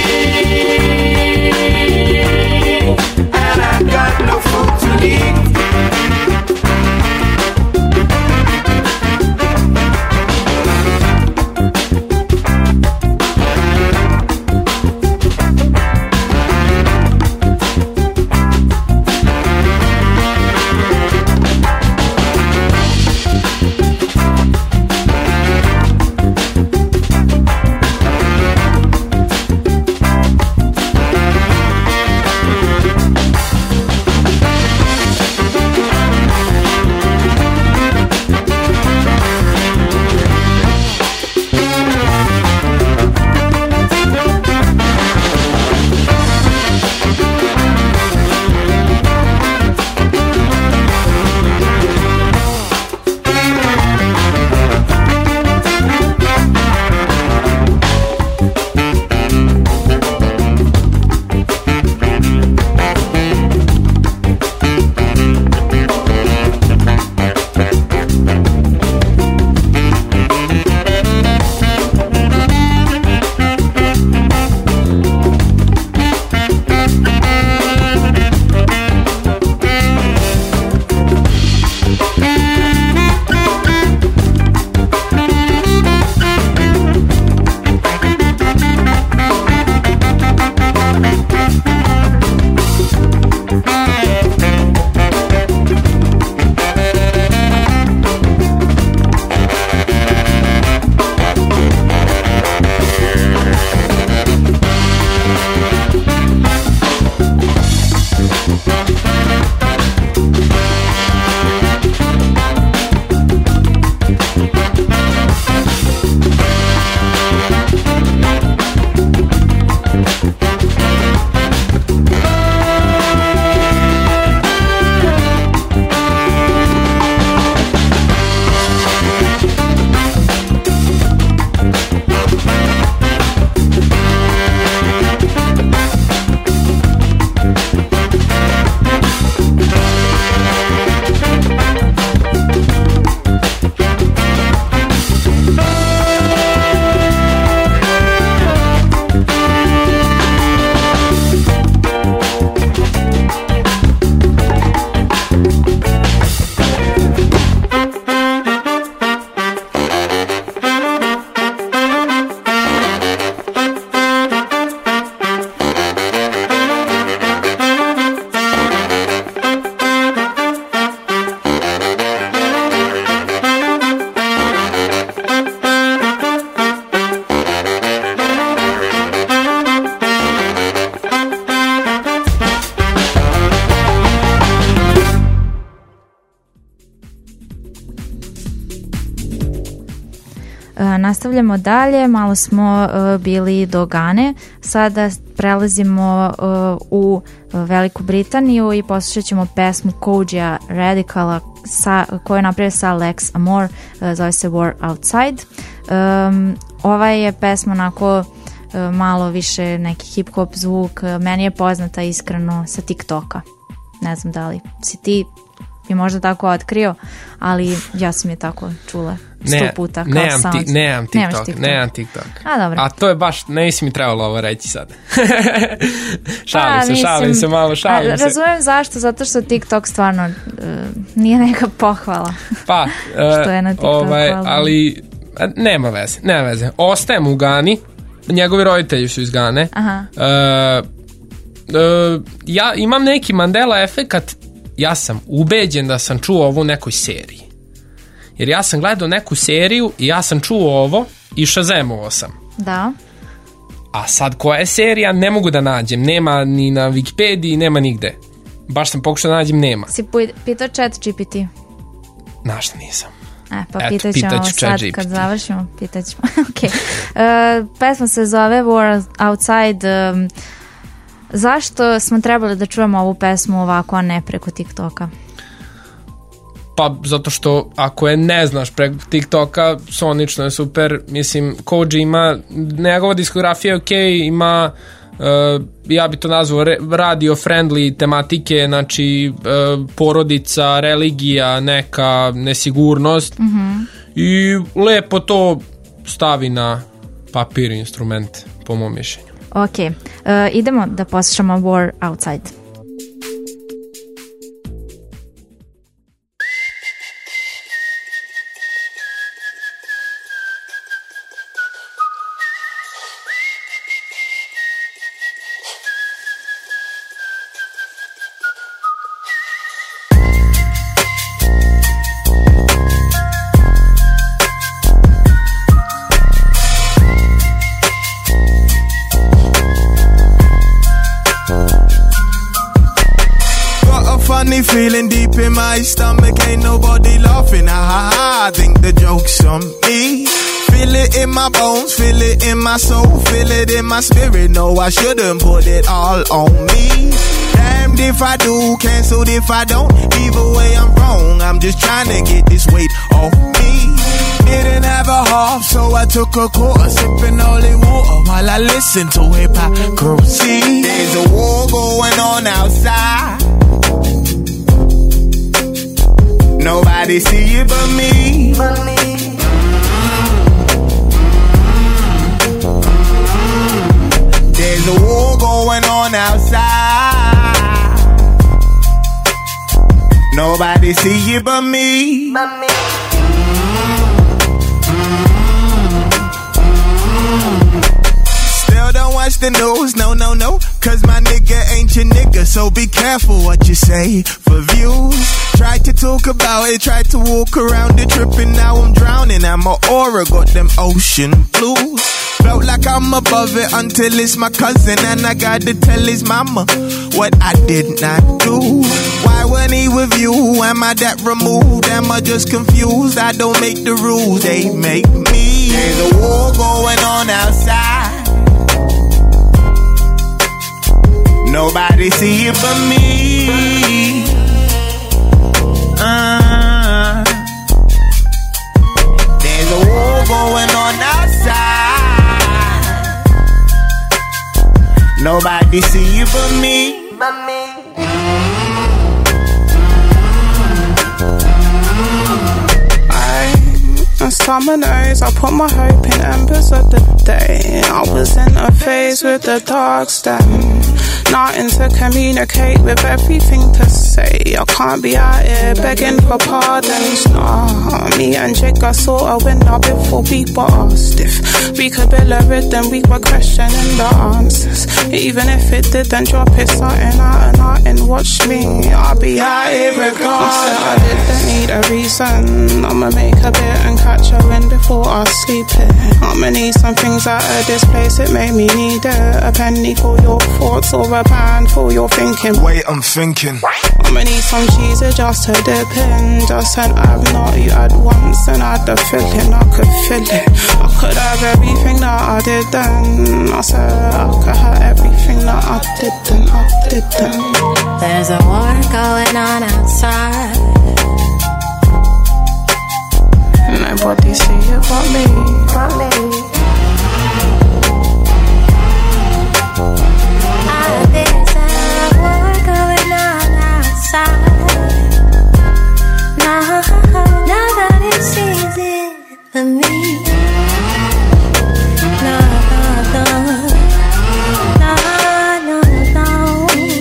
and I got no food to eat. Nastavljamo dalje, malo smo uh, bili do Gane, sada prelazimo uh, u Veliku Britaniju i poslušat ćemo pesmu Kojia Radicala sa, koju je napravio sa Lex Amor, uh, zove se War Outside. Um, ova je pesma onako uh, malo više neki hip-hop zvuk, uh, meni je poznata iskreno sa TikToka. Ne znam da li si ti bi možda tako otkrio, ali ja sam je tako čula sto ne, puta kao nemam sound. Ti, nemam TikTok, TikTok. nemam TikTok. A, dobro. A to je baš, ne mislim mi trebalo ovo reći sad. šalim pa, se, mislim, šalim se, malo šalim a, se. Razumem zašto, zato što TikTok stvarno uh, nije neka pohvala. Pa, što je na TikToku, ovaj, ali nema veze, nema veze. Ostajem u Gani, njegovi roditelji su iz Gane. Aha. Uh, uh, ja imam neki Mandela efekat, ja sam ubeđen da sam čuo ovo u nekoj seriji. Jer ja sam gledao neku seriju i ja sam čuo ovo i Shazamovao sam. Da. A sad koja je serija ne mogu da nađem. Nema ni na Wikipediji, nema nigde. Baš sam pokušao da nađem, nema. Si pitao Chat G P T? Našta nisam. E, pa Eto, pitat ćemo pitaću sad Chat kad G P T. završimo, pitat ćemo. okay. uh, pesma se zove War Outside. Um, zašto smo trebali da čujemo ovu pesmu ovako, a ne preko TikToka? Pa zato što ako je ne znaš preko TikToka, sonično je super. Mislim, Koji ima, njegova diskografija je okej, okay, ima uh, ja bi to nazvao radio friendly tematike, znači uh, porodica, religija, neka nesigurnost, mm-hmm. i lepo to stavi na papir instrument, po mom mišljenju. Ok, uh, idemo da poslušamo War Outside. Feeling deep in my stomach, ain't nobody laughing. Ha ha ha, I think the joke's on me. Feel it in my bones, feel it in my soul, feel it in my spirit. No, I shouldn't put it all on me. Damned if I do, cancelled if I don't. Either way, I'm wrong. I'm just trying to get this weight off me. Didn't have a half, so I took a quarter, sipping holy water while I listen to hypocrisy. There's a war going on outside. Nobody see it but me. But me. There's a war going on outside. Nobody see it but me. But me. Still don't watch the news, no, no, no. Cause my nigga ain't your nigga, so be careful what you say for views. Tried to talk about it, tried to walk around it, tripping, now I'm drowning. I'm a aura, got them ocean blues. Felt like I'm above it until it's my cousin, and I gotta tell his mama what I did not do. Why wasn't he with you? Am I that removed? Am I just confused? I don't make the rules, they make me. There's a war going on outside. Nobody see it but me. Uh, there's a war going on outside. Nobody see it but me. But me. I, summer nights, I put my hope in embers of the day. I was in a phase with the dark stem. Nothing to communicate with, everything to say. I can't be out here begging for pardons. Nah, me and Jake, I saw a window before we were stiff. We could build a rhythm, we were questioning the answers. Even if it didn't drop, it's something out and out and watch me. I'll be out here regardless. I didn't need a reason. I'ma make a bit and catch a wind before I sleep here. I'ma need some things out of this place, it made me need it. A penny for your thoughts or a pound for your thinking. Wait, I'm thinking. I'ma need some cheese just to dip in. Just an I've not you had once and I had the feeling I could feel it. I could have everything that I didn't. I said I could have everything that I didn't. I didn't. There's a war going on outside. Nobody see it but me. But me. There's a war going on outside. than me. Na na na na na na.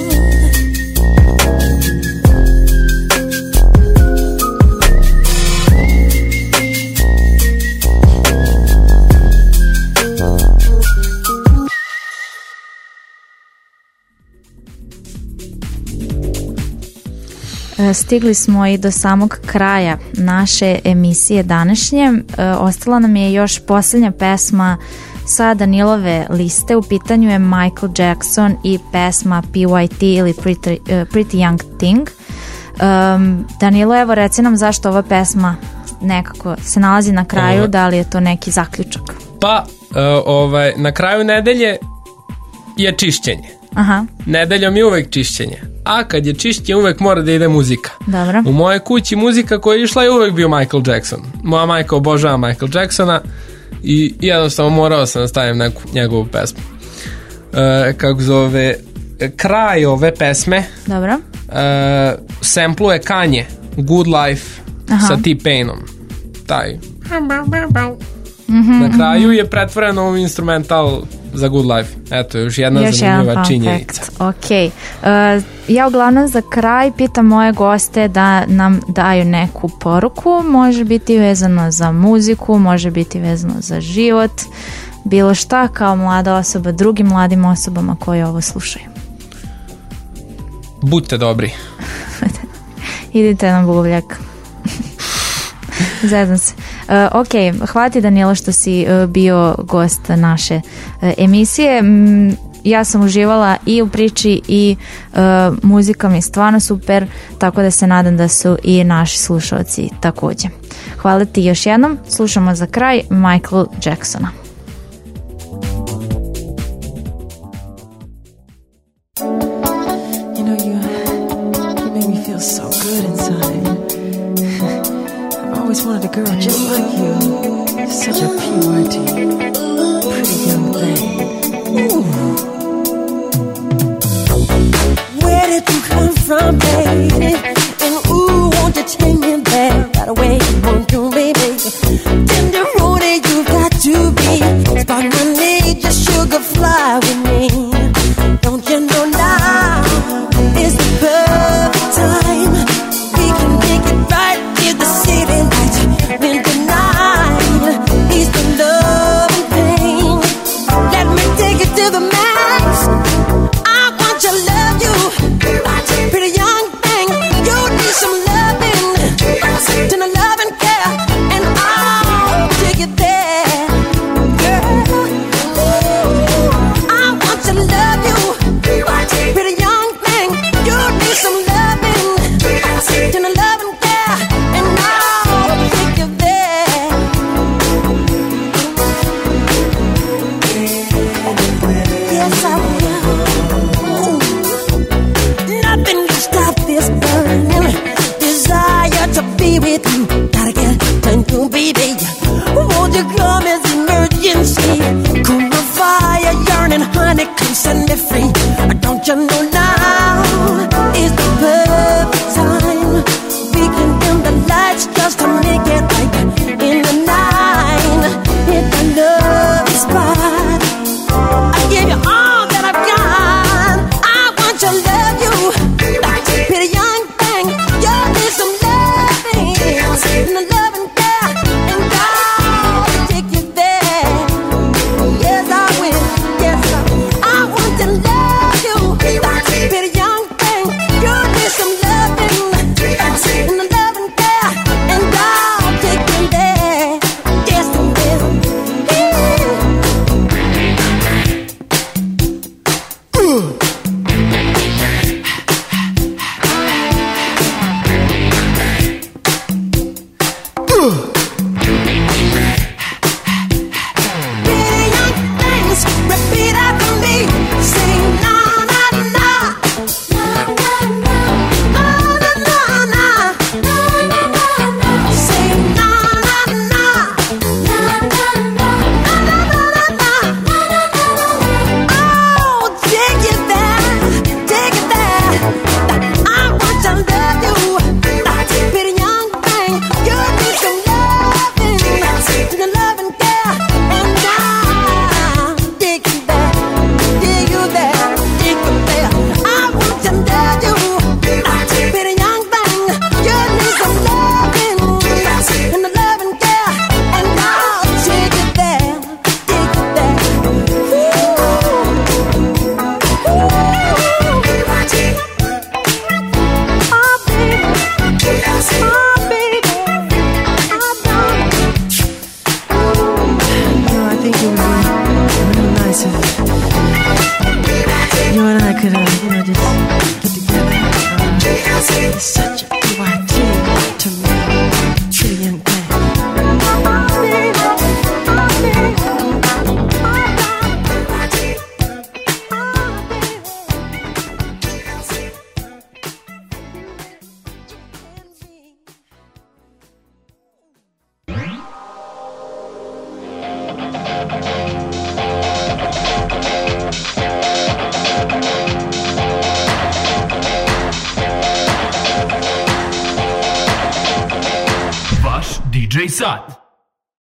Stigli smo i do samog kraja naše emisije današnje. Ostala nam je još posljednja pesma sa Danilove liste. U pitanju je Michael Jackson i pesma P Y T ili Pretty, uh, Pretty Young Thing. Um, Danilo, evo reci nam zašto ova pesma nekako se nalazi na kraju, Ovo. da li je to neki zaključak? Pa, uh, ovaj, na kraju nedelje je čišćenje. Aha. Nedeljom je uvek čišćenje. A kad je čišćenje uvek mora da ide muzika. Dobro. U moje kući muzika koja je išla je uvek bio Michael Jackson. Moja majka obožava Michael Jacksona i jednostavno morao sam da stavim neku njegovu pesmu. E, kako zove, kraj ove pesme Dobro. E, sampluje Kanye Good Life. Aha. Sa T-Painom. Taj mm-hmm, na kraju mm-hmm. je pretvoreno u instrumental za Good Life. Eto, još jedna još zanimljiva činjenica. Ok. Uh, ja uglavnom za kraj pitam moje goste da nam daju neku poruku. Može biti vezano za muziku, može biti vezano za život, bilo šta kao mlada osoba, drugim mladim osobama koji ovo slušaju. Budite dobri. Idite na buvljak. Zezam se. Uh, ok, hvala ti Danilo što si uh, bio gost naše uh, emisije. Mm, ja sam uživala i u priči i uh, muzika mi je stvarno super, tako da se nadam da su i naši slušalci također. Hvala ti još jednom. Slušamo za kraj Michael Jacksona. You know, you, you make me feel so good inside. I always wanted a girl just like you. Such a purity, pretty young thing. Ooh. Where did you come from, baby? And ooh, won't you take me there right away? Won't you, baby? Tenderoni, you've got to be. Spark my need, just sugar fly with me. Don't you know now is the perfect time? We can make it right in the city lights. When the night is the love and pain, let me take it to the max. I want to love you, pretty young thing. You need some loving, to the love and care, and I'll take it there, girl. I want to love you, pretty young thing. You need some loving, to the love and care, and I'll take you there. Yes, I will. Nothing can stop this burning desire to be with you. Gotta get to you, baby. Won't you come as emergency? Cool my fire, yearning, honey, come set me free. Don't you know now is the perfect time? We can dim the lights just to make it right in the night. Hit the love spot. I give you all that I've got. I want to love you, pretty young thing. You need some loving, and the love and care, and I'll take you there. Yes, I will. Yes, I will. I want to love you, pretty young thing. You need some loving, and the love and care, and I'll take you there. Yes, I will. Ooh. Pretty young things, repeat after me. Say na na na, na na na, na na na, na na na. Say na na na, na na na, na na na, na na na. Oh, take it there, take it there. I want to love you, pretty young thing. You need some loving, D J Sat.